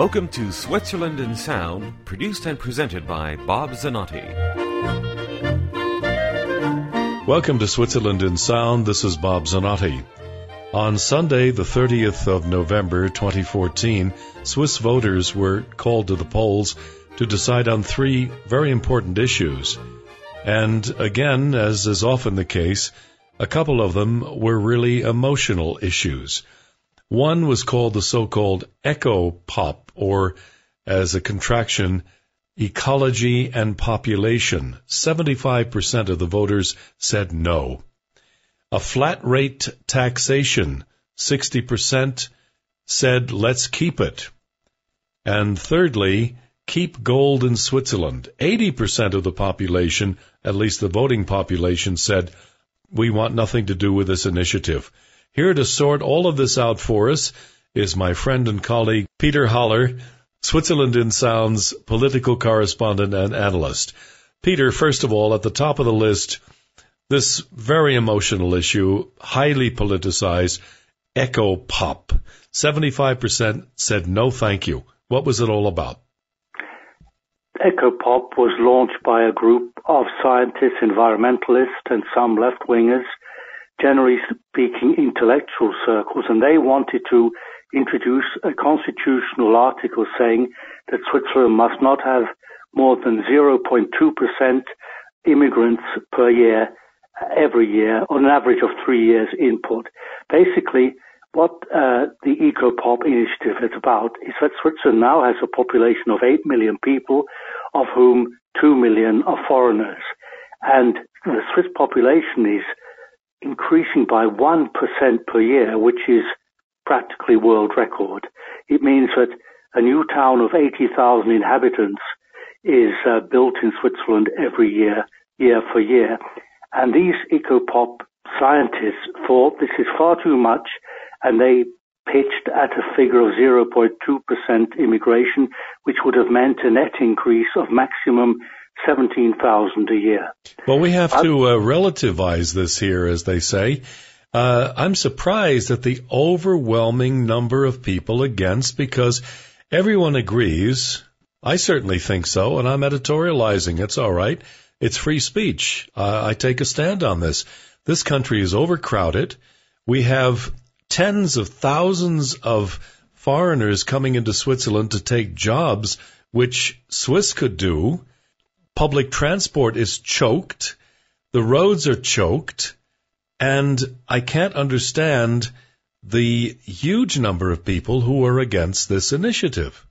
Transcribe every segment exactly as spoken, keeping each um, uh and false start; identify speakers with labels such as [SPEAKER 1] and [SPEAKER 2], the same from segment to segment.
[SPEAKER 1] Welcome to Switzerland in Sound, produced and presented by Bob Zanotti.
[SPEAKER 2] Welcome to Switzerland in Sound. This is Bob Zanotti. On Sunday, the thirtieth of November, twenty fourteen, Swiss voters were called to the polls to decide on three very important issues. And again, as is often the case, a couple of them were really emotional issues. One was called the so-called eco-pop, or as a contraction, ecology and population. seventy-five percent of the voters said no. A flat rate taxation, sixty percent said let's keep it. And thirdly, keep gold in Switzerland. eighty percent of the population, at least the voting population, said we want nothing to do with this initiative. Here to sort all of this out for us is my friend and colleague Peter Haller, Switzerland in Sound's political correspondent and analyst. Peter, first of all, at the top of the list, this very emotional issue, highly politicized, eco-pop. seventy-five percent said no thank you. What was it all about?
[SPEAKER 3] Eco-pop was launched by a group of scientists, environmentalists, and some left-wingers, generally speaking intellectual circles, and they wanted to introduce a constitutional article saying that Switzerland must not have more than zero point two percent immigrants per year, every year, on an average of three years input. Basically, what uh, the Eco-Pop initiative is about is that Switzerland now has a population of eight million people, of whom two million are foreigners. And the Swiss population is increasing by one percent per year, which is practically world record. It means that a new town of eighty thousand inhabitants is uh, built in Switzerland every year, year for year. And these Eco-Pop scientists thought this is far too much, and they pitched at a figure of zero point two percent immigration, which would have meant a net increase of maximum seventeen thousand a year.
[SPEAKER 2] Well, we have to uh, relativize this here, as they say. Uh, I'm surprised at the overwhelming number of people against, because everyone agrees. I certainly think so, and I'm editorializing. It's all right. It's free speech. Uh, I take a stand on this. This country is overcrowded. We have tens of thousands of foreigners coming into Switzerland to take jobs which Swiss could do. Public transport is choked. The roads are choked. And I can't understand the huge number of people who are against this initiative.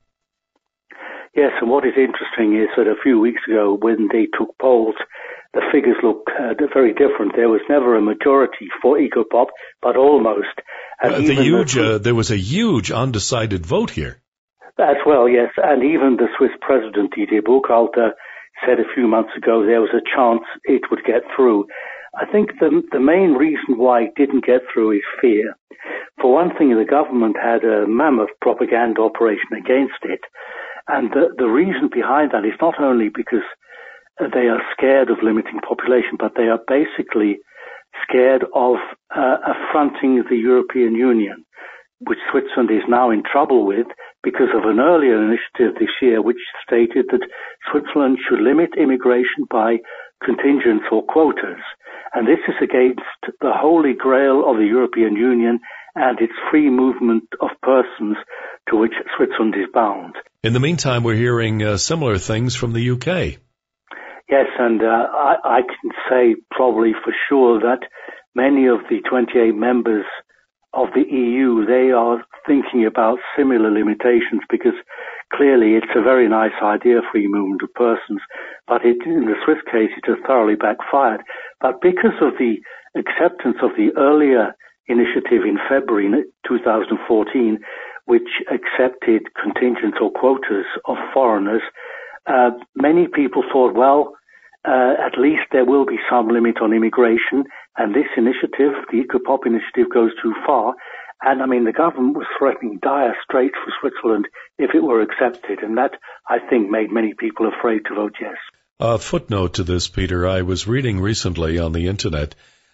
[SPEAKER 3] Yes, and what is interesting is that a few weeks ago when they took polls, the figures look uh, very different. There was never a majority for Eco-Pop, but almost. And
[SPEAKER 2] uh,
[SPEAKER 3] even
[SPEAKER 2] the huge,
[SPEAKER 3] the,
[SPEAKER 2] uh, there was a huge undecided vote here.
[SPEAKER 3] As well, yes. And even the Swiss president, Didier Burkhalter, said a few months ago there was a chance it would get through. I think the, the main reason why it didn't get through is fear. For one thing, the government had a mammoth propaganda operation against it. And the, the reason behind that is not only because they are scared of limiting population, but they are basically scared of uh, affronting the European Union, which Switzerland is now in trouble with because of an earlier initiative this year which stated that Switzerland should limit immigration by contingents or quotas. And this is against the holy grail of the European Union and its free movement of persons to which Switzerland is bound.
[SPEAKER 2] In the meantime, we're hearing uh, similar things from the U K.
[SPEAKER 3] Yes, and uh, I, I can say probably for sure that many of the twenty-eight members of the E U, they are thinking about similar limitations, because clearly it's a very nice idea, free movement of persons, but it, in the Swiss case it has thoroughly backfired. But because of the acceptance of the earlier initiative in February two thousand fourteen, which accepted contingents or quotas of foreigners, uh, many people thought, well, uh, at least there will be some limit on immigration, and this initiative, the Eco-Pop initiative, goes too far. And I mean, the government was threatening dire straits for Switzerland if it were accepted, and that, I think, made many people afraid to vote yes.
[SPEAKER 2] A footnote to this, Peter. I was reading recently on the internet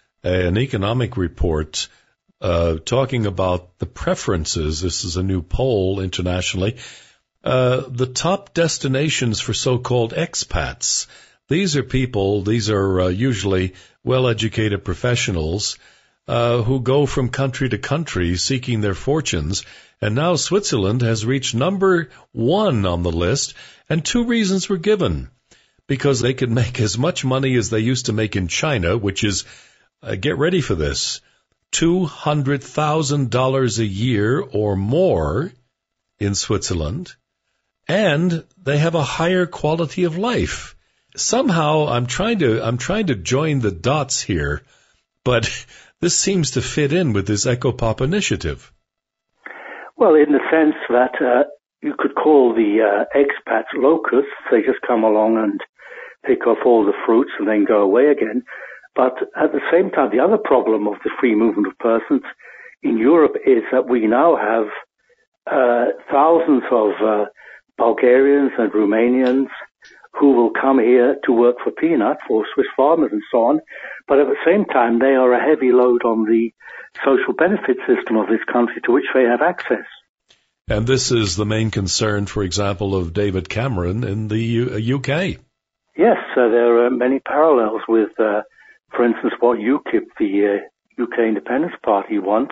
[SPEAKER 2] an economic report uh, talking about the preferences. This is a new poll internationally uh, the top destinations for so-called expats. These are people, these are uh, usually well-educated professionals uh, who go from country to country seeking their fortunes. And now Switzerland has reached number one on the list, and two reasons were given. Because they could make as much money as they used to make in China, which is, uh, get ready for this, two hundred thousand dollars a year or more in Switzerland, and they have a higher quality of life. Somehow I'm trying to, I'm trying to join the dots here, but this seems to fit in with this EcoPop initiative.
[SPEAKER 3] Well, in the sense that uh, you could call the uh, expats locusts. They just come along and pick off all the fruits and then go away again. But at the same time, the other problem of the free movement of persons in Europe is that we now have uh, thousands of uh, Bulgarians and Romanians who will come here to work for peanuts for Swiss farmers and so on. But at the same time, they are a heavy load on the social benefit system of this country to which they have access.
[SPEAKER 2] And this is the main concern, for example, of David Cameron in the U- U K.
[SPEAKER 3] Yes, uh, there are many parallels with, uh, for instance, what UKIP, the uh, U K Independence Party, wants,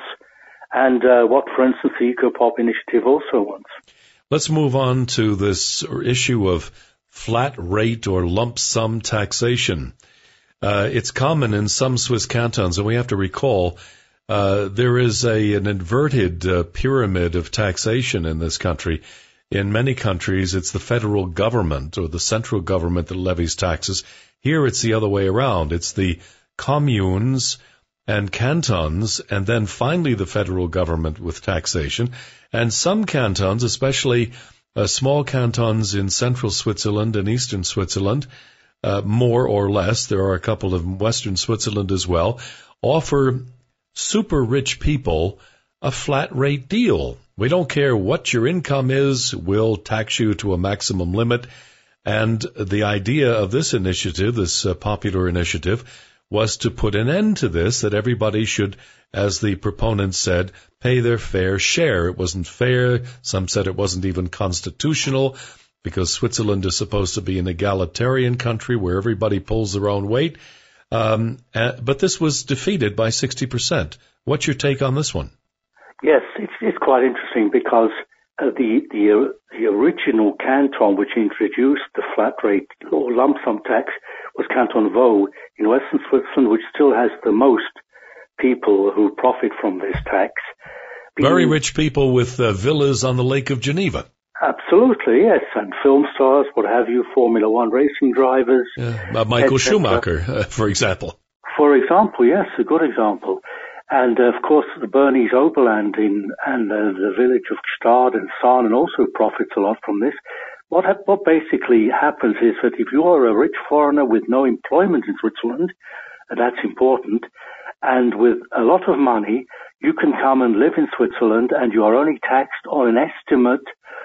[SPEAKER 3] and uh, what, for instance, the EcoPop initiative also wants.
[SPEAKER 2] Let's move on to this issue of flat rate or lump sum taxation. Uh, it's common in some Swiss cantons, and we have to recall uh, there is a an inverted uh, pyramid of taxation in this country. In many countries, it's the federal government or the central government that levies taxes. Here, it's the other way around. It's the communes and cantons, and then finally the federal government with taxation. And some cantons, especially uh, small cantons in central Switzerland and eastern Switzerland, uh, more or less, there are a couple of western Switzerland as well, offer super rich people a flat rate deal. We don't care what your income is, we'll tax you to a maximum limit. And the idea of this initiative, this uh, popular initiative, was to put an end to this, that everybody should, as the proponents said, pay their fair share. It wasn't fair. Some said it wasn't even constitutional, because Switzerland is supposed to be an egalitarian country where everybody pulls their own weight. Um, uh, but this was defeated by sixty percent. What's your take on this one?
[SPEAKER 3] Yes, it's, it's quite interesting because uh, the, the, uh, the original canton which introduced the flat rate or lump sum tax was Canton Vaud in western Switzerland, which still has the most people who profit from this tax. Being,
[SPEAKER 2] Very rich people with uh, villas on the Lake of Geneva.
[SPEAKER 3] Absolutely, yes, and film stars, what have you, Formula One racing drivers.
[SPEAKER 2] Uh, uh, Michael Schumacher, uh, for example.
[SPEAKER 3] For example, yes, a good example. And, uh, of course, the Bernese Oberland in, and uh, the village of Gstaad and Saanen also profits a lot from this. What, ha- what basically happens is that if you are a rich foreigner with no employment in Switzerland, and that's important, and with a lot of money, you can come and live in Switzerland and you are only taxed on an estimate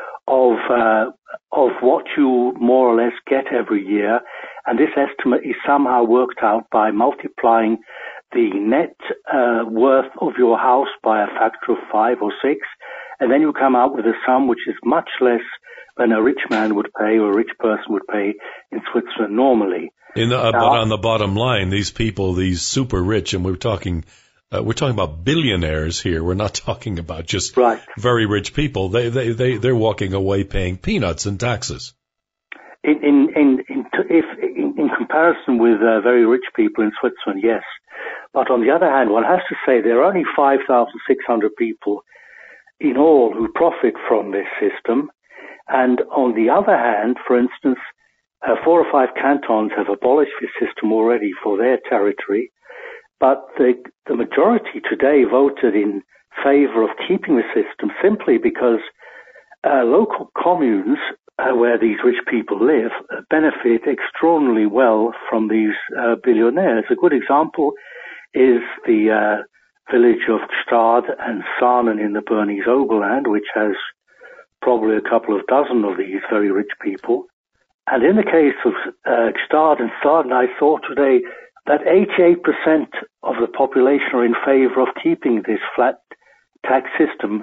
[SPEAKER 3] of uh, of what you more or less get every year, and this estimate is somehow worked out by multiplying the net uh, worth of your house by a factor of five or six, and then you come out with a sum which is much less than a rich man would pay or a rich person would pay in Switzerland normally.
[SPEAKER 2] In the, uh,
[SPEAKER 3] now,
[SPEAKER 2] but on the bottom line, these people, these super rich, and we're talking Uh, we're talking about billionaires here. We're not talking about just
[SPEAKER 3] right.
[SPEAKER 2] very rich people. They, they, they, they're walking away paying peanuts in taxes.
[SPEAKER 3] In, in, in, in, if, in, in comparison with uh, very rich people in Switzerland, yes. But on the other hand, one has to say there are only five thousand six hundred people in all who profit from this system. And on the other hand, for instance, uh, four or five cantons have abolished this system already for their territory. But the, the majority today voted in favor of keeping the system simply because uh, local communes uh, where these rich people live uh, benefit extraordinarily well from these uh, billionaires. A good example is the uh, village of Gstaad and Saanen in the Bernese Oberland, which has probably a couple of dozen of these very rich people. And in the case of uh, Gstaad and Saanen, I saw today that eighty-eight percent of the population are in favor of keeping this flat tax system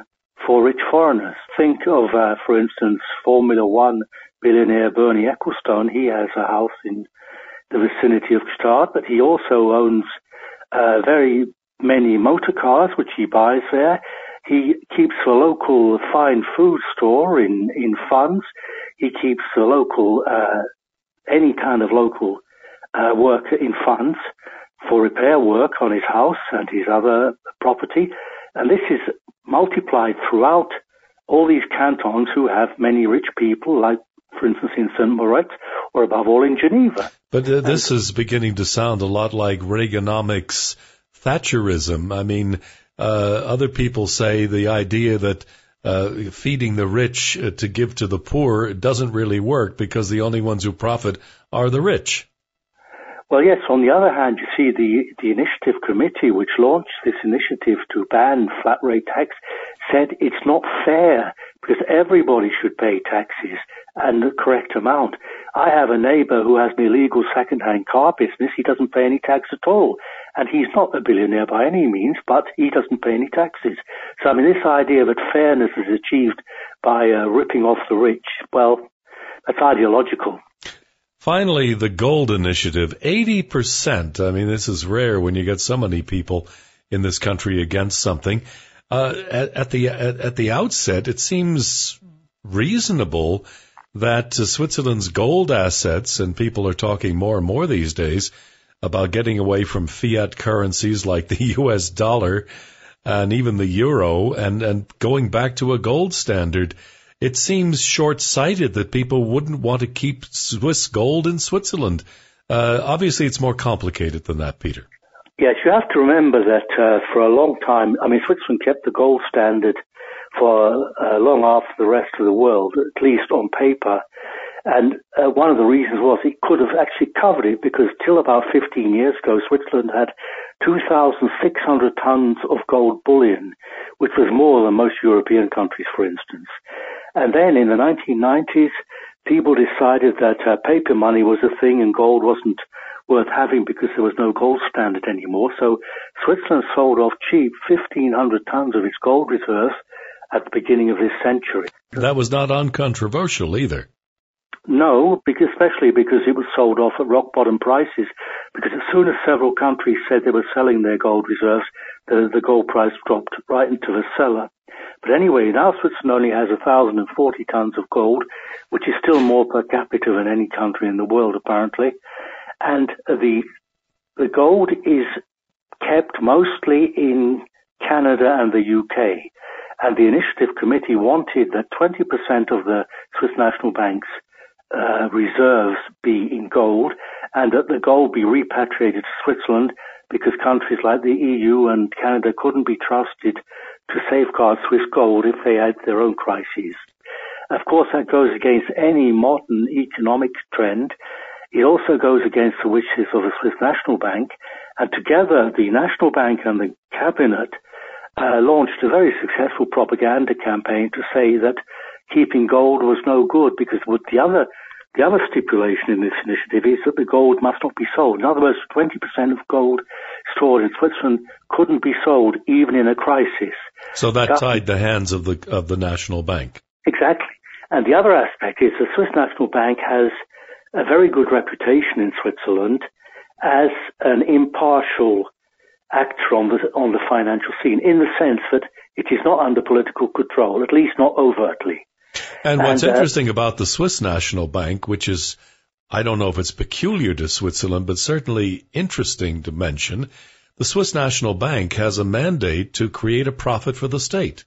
[SPEAKER 3] for rich foreigners. Think of, uh, for instance, Formula One billionaire Bernie Ecclestone. He has a house in the vicinity of Gstaad, but he also owns uh, very many motor cars, which he buys there. He keeps a local fine food store in, in funds. He keeps a local, uh, any kind of local uh, work in funds for repair work on his house and his other property. And this is multiplied throughout all these cantons who have many rich people, like, for instance, in Saint Moritz, or above all in Geneva.
[SPEAKER 2] But uh, this and, is beginning to sound a lot like Reaganomics Thatcherism. I mean, uh, other people say the idea that uh, feeding the rich uh, to give to the poor doesn't really work because the only ones who profit are the rich.
[SPEAKER 3] Well, yes, on the other hand, you see the, the initiative committee which launched this initiative to ban flat rate tax said it's not fair because everybody should pay taxes and the correct amount. I have a neighbor who has an illegal second-hand car business. He doesn't pay any tax at all. And he's not a billionaire by any means, but he doesn't pay any taxes. So, I mean, this idea that fairness is achieved by uh, ripping off the rich, well, that's ideological.
[SPEAKER 2] Finally, the gold initiative, eighty percent. I mean, this is rare when you get so many people in this country against something. Uh, at, at the at, at the outset, it seems reasonable that uh, Switzerland's gold assets, and people are talking more and more these days about getting away from fiat currencies like the U S dollar and even the euro and, and going back to a gold standard. It seems short-sighted that people wouldn't want to keep Swiss gold in Switzerland. Uh, obviously, it's more complicated than that, Peter.
[SPEAKER 3] Yes, you have to remember that uh, for a long time, I mean, Switzerland kept the gold standard for uh, long after the rest of the world, at least on paper. And uh, one of the reasons was it could have actually covered it because till about fifteen years ago, Switzerland had two thousand six hundred tons of gold bullion, which was more than most European countries, for instance. And then in the nineteen nineties, people decided that uh, paper money was a thing and gold wasn't worth having because there was no gold standard anymore. So Switzerland sold off cheap fifteen hundred tons of its gold reserves at the beginning of this century.
[SPEAKER 2] That was not uncontroversial either.
[SPEAKER 3] No, because, especially because it was sold off at rock-bottom prices. Because as soon as several countries said they were selling their gold reserves, the, the gold price dropped right into the cellar. But anyway, now Switzerland only has one thousand forty tons of gold, which is still more per capita than any country in the world, apparently. And the the gold is kept mostly in Canada and the U K. And the initiative committee wanted that twenty percent of the Swiss National Bank's uh, reserves be in gold, and that the gold be repatriated to Switzerland because countries like the E U and Canada couldn't be trusted to safeguard Swiss gold if they had their own crises. Of course, that goes against any modern economic trend. It also goes against the wishes of the Swiss National Bank, and together the National Bank and the Cabinet uh, launched a very successful propaganda campaign to say that keeping gold was no good because with the other the other stipulation in this initiative is that the gold must not be sold. In other words, twenty percent of gold stored in Switzerland couldn't be sold even in a crisis.
[SPEAKER 2] So that tied the hands of the of the National Bank.
[SPEAKER 3] Exactly. And the other aspect is the Swiss National Bank has a very good reputation in Switzerland as an impartial actor on the on the financial scene, in the sense that it is not under political control, at least not overtly.
[SPEAKER 2] And what's
[SPEAKER 3] and, uh,
[SPEAKER 2] interesting about the Swiss National Bank, which is, I don't know if it's peculiar to Switzerland, but certainly interesting to mention, the Swiss National Bank has a mandate to create a profit for the state.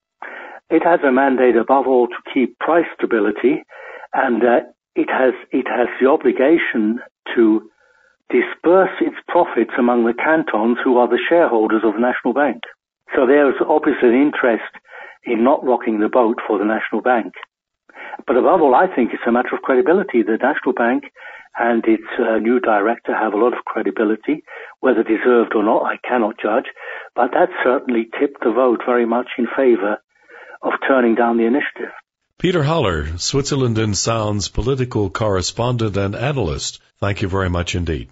[SPEAKER 3] It has a mandate, above all, to keep price stability, and uh, it has it has the obligation to disperse its profits among the cantons who are the shareholders of the National Bank. So there is obviously an interest in not rocking the boat for the National Bank. But above all, I think it's a matter of credibility. The National Bank and its uh, new director have a lot of credibility. Whether deserved or not, I cannot judge. But that certainly tipped the vote very much in favor of turning down the initiative.
[SPEAKER 2] Peter Haller, Switzerland in Sound's political correspondent and analyst, thank you very much indeed.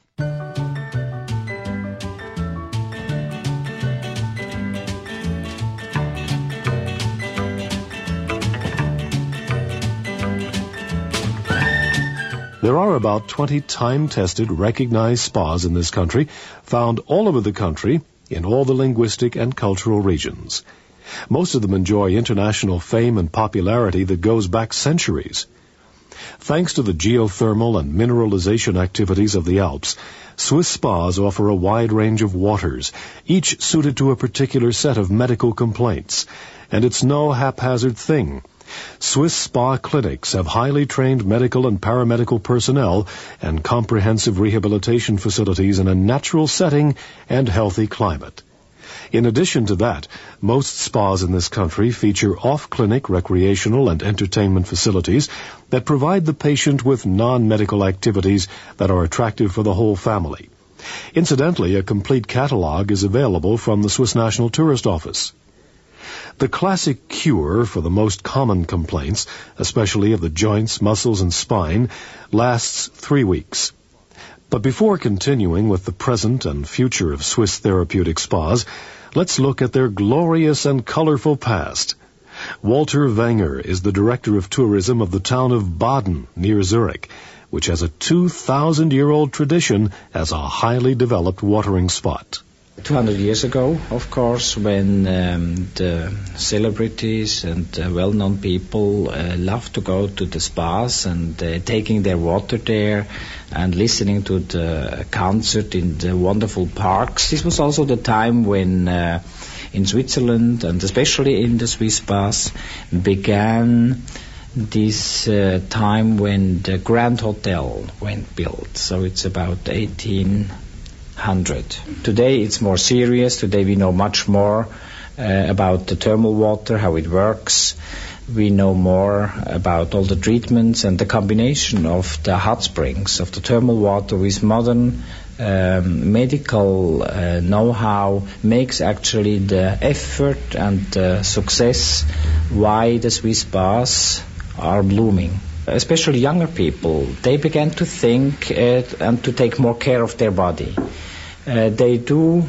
[SPEAKER 2] There are about twenty time-tested, recognized spas in this country, found all over the country, in all the linguistic and cultural regions. Most of them enjoy international fame and popularity that goes back centuries. Thanks to the geothermal and mineralization activities of the Alps, Swiss spas offer a wide range of waters, each suited to a particular set of medical complaints. And it's no haphazard thing. Swiss spa clinics have highly trained medical and paramedical personnel and comprehensive rehabilitation facilities in a natural setting and healthy climate. In addition to that, most spas in this country feature off-clinic recreational and entertainment facilities that provide the patient with non-medical activities that are attractive for the whole family. Incidentally, a complete catalog is available from the Swiss National Tourist Office. The classic cure for the most common complaints, especially of the joints, muscles, and spine, lasts three weeks. But before continuing with the present and future of Swiss therapeutic spas, let's look at their glorious and colorful past. Walter Wenger is the director of tourism of the town of Baden, near Zurich, which has a two thousand year old tradition as a highly developed watering spot.
[SPEAKER 4] two hundred years ago, of course, when um, the celebrities and uh, well-known people uh, loved to go to the spas and uh, taking their water there and listening to the concert in the wonderful parks. This was also the time when uh, in Switzerland, and especially in the Swiss spas, began this uh, time when the Grand Hotel went built. So it's about eighteen hundred. Today it's more serious. Today we know much more uh, about the thermal water, how it works. We know more about all the treatments and the combination of the hot springs, of the thermal water with modern um, medical uh, know-how makes actually the effort and the success why the Swiss spas are blooming. Especially younger people, they began to think uh, and to take more care of their body. Uh, they do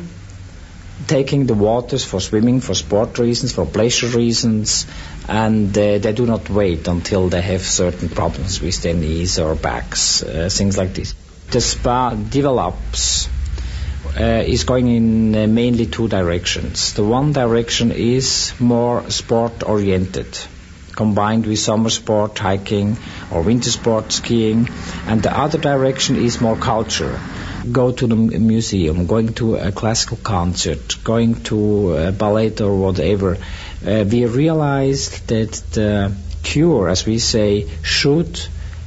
[SPEAKER 4] taking the waters for swimming, for sport reasons, for pleasure reasons, and uh, they do not wait until they have certain problems with their knees or backs, uh, things like this. The spa develops, uh, is going in uh, mainly two directions. The one direction is more sport-oriented, combined with summer sport, hiking, or winter sport, skiing, and the other direction is more culture. Go to the museum, going to a classical concert, going to a ballet or whatever. Uh, we realized that the cure, as we say, should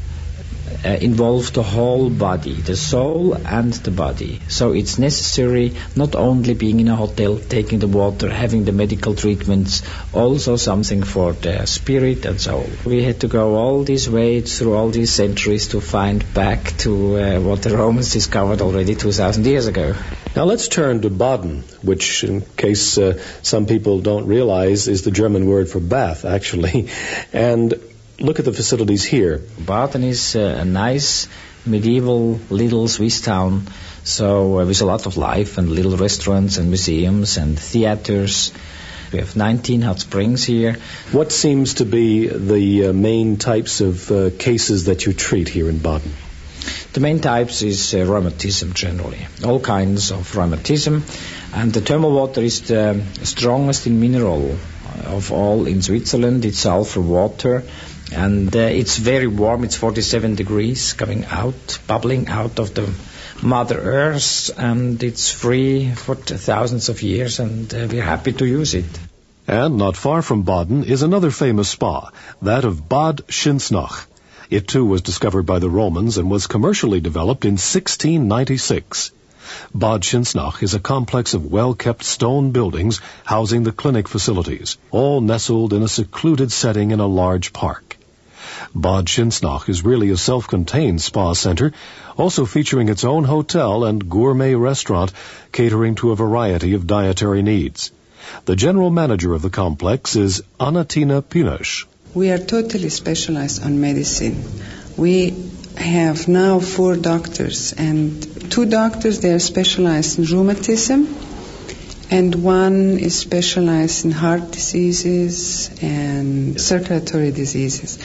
[SPEAKER 4] uh, involve the whole body, the soul and the body. So it's necessary not only being in a hotel, taking the water, having the medical treatments, also something for the spirit and soul. We had to go all this way through all these centuries to find back to uh, what the Romans discovered already two thousand years ago.
[SPEAKER 2] Now let's turn to Baden, which, in case uh, some people don't realize, is the German word for bath, actually. And look at the facilities here.
[SPEAKER 4] Baden is uh, a nice medieval little Swiss town, so uh, with a lot of life and little restaurants and museums and theaters. We have nineteen hot springs here.
[SPEAKER 2] What seems to be the uh, main types of uh, cases that you treat here in Baden?
[SPEAKER 4] The main types is uh, rheumatism generally, all kinds of rheumatism, and the thermal water is the strongest in mineral of all in Switzerland. It's sulfur water, and uh, it's very warm. It's forty-seven degrees coming out, bubbling out of the Mother Earth, and it's free for thousands of years, and uh, we're happy to use it.
[SPEAKER 2] And not far from Baden is another famous spa, that of Bad Schintznach. It too was discovered by the Romans and was commercially developed in sixteen ninety-six. Bad Schintznach is a complex of well-kept stone buildings housing the clinic facilities, all nestled in a secluded setting in a large park. Bad Schintznach is really a self-contained spa center, also featuring its own hotel and gourmet restaurant catering to a variety of dietary needs. The general manager of the complex is Anatina Pinosh.
[SPEAKER 5] We are totally specialized on medicine. We have now four doctors, and two doctors, they are specialized in rheumatism, and one is specialized in heart diseases and circulatory diseases.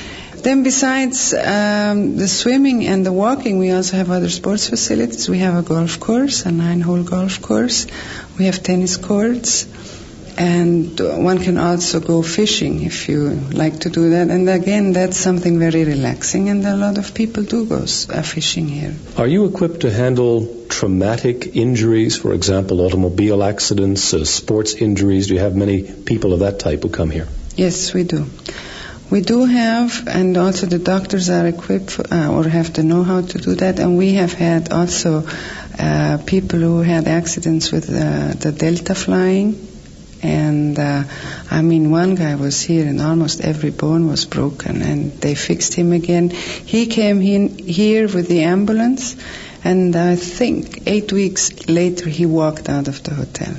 [SPEAKER 5] Then besides um, the swimming and the walking, we also have other sports facilities. We have a golf course, a nine-hole golf course. We have tennis courts. And one can also go fishing if you like to do that. And again, that's something very relaxing, and a lot of people do go uh, fishing here.
[SPEAKER 6] Are you equipped to handle traumatic injuries, for example, automobile accidents, uh, sports injuries? Do you have many people of that type who come here?
[SPEAKER 5] Yes, we do. We do have, and also the doctors are equipped for, uh, or have the know-how to do that. And we have had also uh, people who had accidents with uh, the Delta flying. And, uh, I mean, one guy was here and almost every bone was broken, and they fixed him again. He came in here with the ambulance, and I think eight weeks later he walked out of the hotel.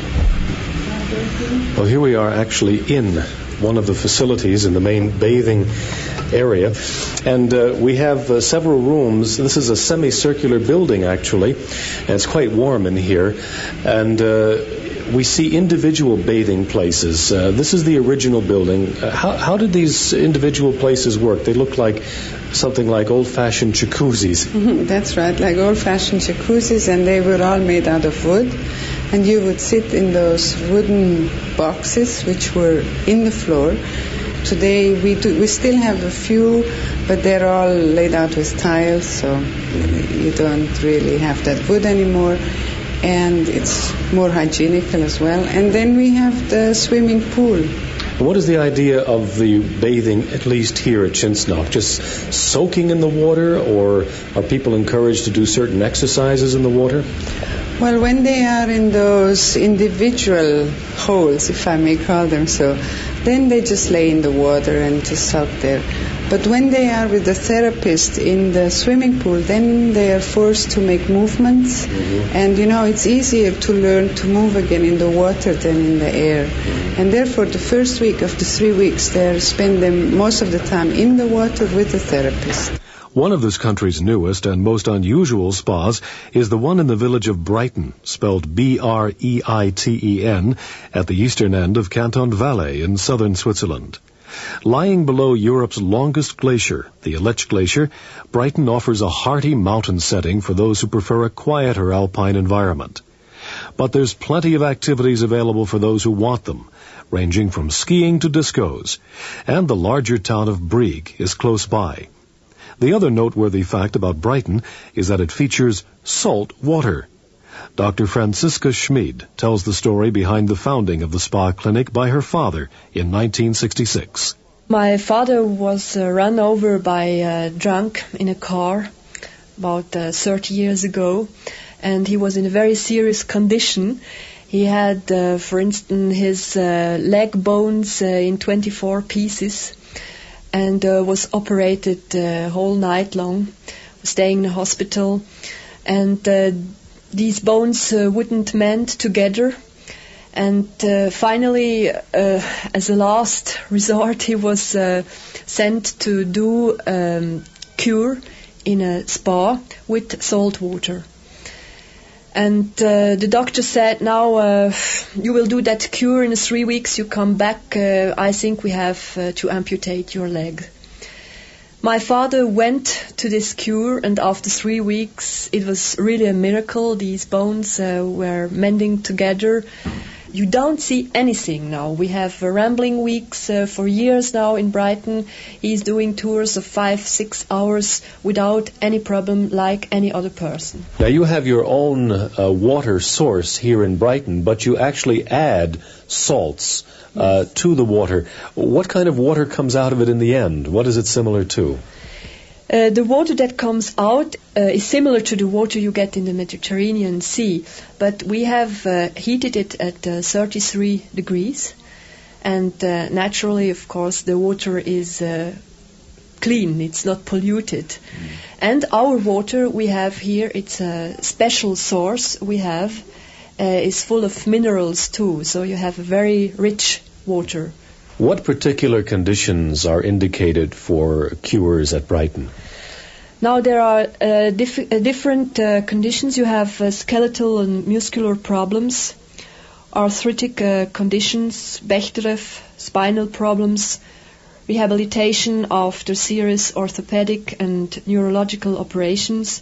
[SPEAKER 6] Well, here we are actually in one of the facilities in the main bathing area, and uh, we have uh, several rooms. This is a semicircular building, actually, and it's quite warm in here, and uh, we see individual bathing places. Uh, this is the original building. Uh, how, how did these individual places work? They look like something like old-fashioned jacuzzis.
[SPEAKER 5] Mm-hmm, that's right, like old-fashioned jacuzzis, and they were all made out of wood. And you would sit in those wooden boxes which were in the floor. Today we do, we still have a few, but they're all laid out with tiles, so you don't really have that wood anymore. And it's more hygienical as well. And then we have the swimming pool.
[SPEAKER 6] What is the idea of the bathing, at least here at Chintznoch? Just soaking in the water, or are people encouraged to do certain exercises in the water?
[SPEAKER 5] Well, when they are in those individual holes, if I may call them so, then they just lay in the water and just soak there. But when they are with the therapist in the swimming pool, then they are forced to make movements. Mm-hmm. And, you know, it's easier to learn to move again in the water than in the air. Mm-hmm. And therefore, the first week of the three weeks, they spend them most of the time in the water with the therapist.
[SPEAKER 2] One of this country's newest and most unusual spas is the one in the village of Breiten, spelled B R E I T E N, at the eastern end of Canton Valais in southern Switzerland. Lying below Europe's longest glacier, the Aletsch Glacier, Breiten offers a hearty mountain setting for those who prefer a quieter alpine environment. But there's plenty of activities available for those who want them, ranging from skiing to discos, and the larger town of Brieg is close by. The other noteworthy fact about Breiten is that it features salt water. Doctor Franziska Schmid tells the story behind the founding of the spa clinic by her father in nineteen sixty-six.
[SPEAKER 7] My father was uh, run over by a drunk in a car about uh, thirty years ago, and he was in a very serious condition. He had, uh, for instance, his uh, leg bones uh, in twenty-four pieces, and uh, was operated uh, whole night long, staying in the hospital, and uh, these bones uh, wouldn't mend together, and uh, finally, uh, as a last resort, he was uh, sent to do um, cure in a spa with salt water. And uh, the doctor said, now uh, you will do that cure in three weeks, you come back, uh, I think we have uh, to amputate your leg. My father went to this cure, and after three weeks it was really a miracle. These bones uh, were mending together. You don't see anything now. We have uh, rambling weeks uh, for years now in Breiten. He's doing tours of five, six hours without any problem, like any other person.
[SPEAKER 6] Now, you have your own uh, water source here in Breiten, but you actually add salts uh, to the water. What kind of water comes out of it in the end? What is it similar to?
[SPEAKER 7] Uh, the water that comes out uh, is similar to the water you get in the Mediterranean Sea, but we have uh, heated it at uh, thirty-three degrees, and uh, naturally, of course, the water is uh, clean, it's not polluted. Mm. And our water we have here, it's a special source we have, uh, is full of minerals too, so you have a very rich water.
[SPEAKER 6] What particular conditions are indicated for cures at Breiten?
[SPEAKER 7] Now there are uh, diff- uh, different uh, conditions. You have uh, skeletal and muscular problems, arthritic uh, conditions, Bechterew, spinal problems, rehabilitation after serious orthopedic and neurological operations,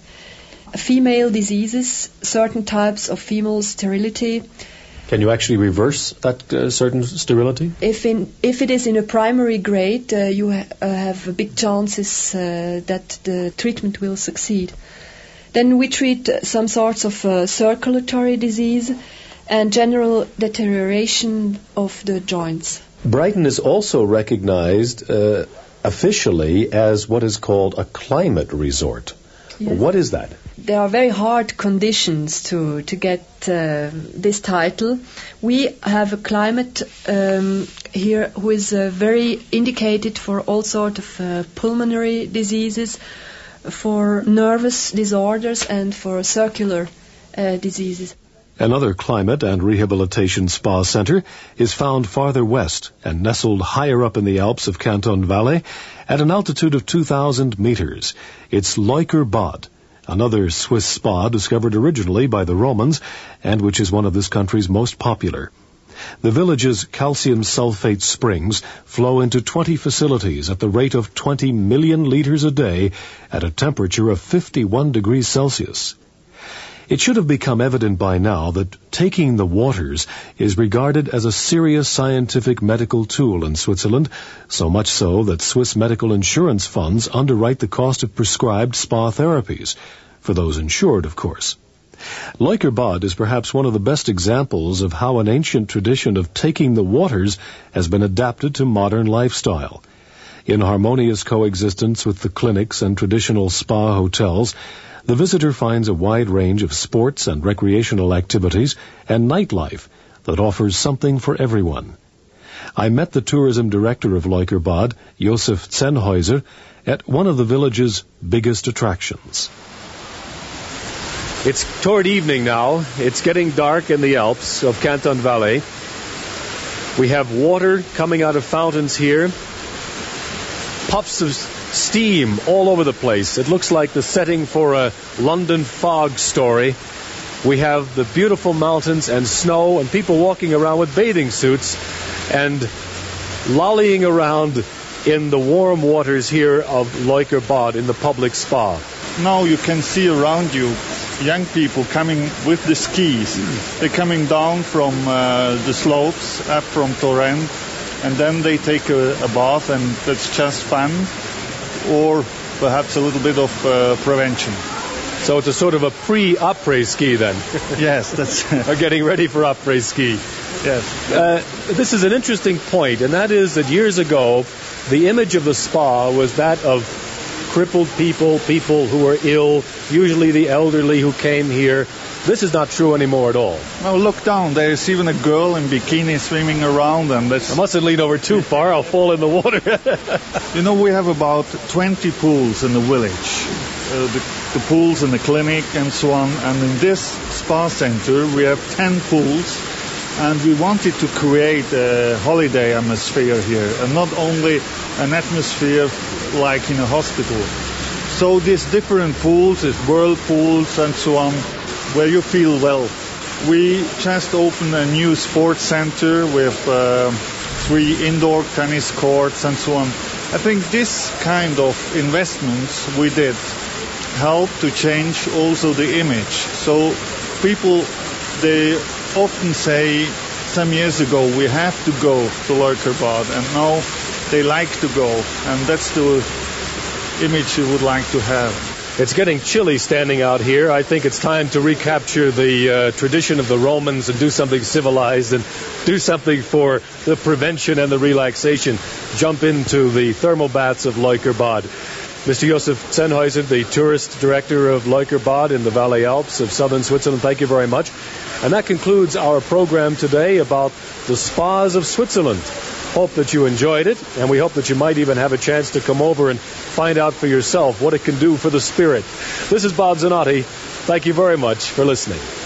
[SPEAKER 7] female diseases, certain types of female sterility.
[SPEAKER 6] Can you actually reverse that uh, certain sterility?
[SPEAKER 7] If in if it is in a primary grade, uh, you ha- uh, have big chances uh, that the treatment will succeed. Then we treat uh, some sorts of uh, circulatory disease and general deterioration of the joints.
[SPEAKER 6] Brighton is also recognized uh, officially as what is called a climate resort. Yes. What is that?
[SPEAKER 7] There are very hard conditions to, to get uh, this title. We have a climate um, here who is uh, very indicated for all sorts of uh, pulmonary diseases, for nervous disorders and for circular uh, diseases.
[SPEAKER 6] Another climate and rehabilitation spa center is found farther west and nestled higher up in the Alps of Canton Valley at an altitude of two thousand meters. It's Leukerbad, another Swiss spa discovered originally by the Romans and which is one of this country's most popular. The village's calcium sulfate springs flow into twenty facilities at the rate of twenty million liters a day at a temperature of fifty-one degrees Celsius. It should have become evident by now that taking the waters is regarded as a serious scientific medical tool in Switzerland, so much so that Swiss medical insurance funds underwrite the cost of prescribed spa therapies, for those insured, of course. Leukerbad is perhaps one of the best examples of how an ancient tradition of taking the waters has been adapted to modern lifestyle. In harmonious coexistence with the clinics and traditional spa hotels, the visitor finds a wide range of sports and recreational activities and nightlife that offers something for everyone. I met the tourism director of Leukerbad, Josef Zenhäuser, at one of the village's biggest attractions. It's toward evening now. It's getting dark in the Alps of Canton Valley. We have water coming out of fountains here. Puffs of steam all over the place. It looks like the setting for a London fog story. We have the beautiful mountains and snow and people walking around with bathing suits and lollying around in the warm waters here of Leukerbad in the public spa.
[SPEAKER 8] Now you can see around you young people coming with the skis. Mm. They're coming down from uh, the slopes, up from Torrent, and then they take a, a bath, and that's just fun, or perhaps a little bit of uh, prevention.
[SPEAKER 6] So it's a sort of a pre-après ski then.
[SPEAKER 8] Yes, that's...
[SPEAKER 6] Or getting ready for après ski.
[SPEAKER 8] Yes.
[SPEAKER 6] Uh, this is an interesting point, and that is that years ago, the image of the spa was that of crippled people, people who were ill, usually the elderly who came here. This is not true anymore at all.
[SPEAKER 8] Now look down. There's even a girl in bikini swimming around, and that's...
[SPEAKER 6] I mustn't lean over too far. I'll fall in the water.
[SPEAKER 8] You know, we have about twenty pools in the village. Uh, the, the pools in the clinic and so on. And in this spa center, we have ten pools. And we wanted to create a holiday atmosphere here, and not only an atmosphere like in a hospital. So these different pools, these whirlpools and so on, where you feel well. We just opened a new sports center with uh, three indoor tennis courts and so on. I think this kind of investments we did help to change also the image. So people, they often say, some years ago, we have to go to Leukerbad, and now they like to go, and that's the image you would like to have.
[SPEAKER 6] It's getting chilly standing out here. I think it's time to recapture the uh, tradition of the Romans and do something civilized and do something for the prevention and the relaxation. Jump into the thermal baths of Leukerbad. Mister Josef Zenhäuser, the tourist director of Leukerbad in the Valley Alps of southern Switzerland, thank you very much. And that concludes our program today about the spas of Switzerland. Hope that you enjoyed it, and we hope that you might even have a chance to come over and find out for yourself what it can do for the spirit. This is Bob Zanotti. Thank you very much for listening.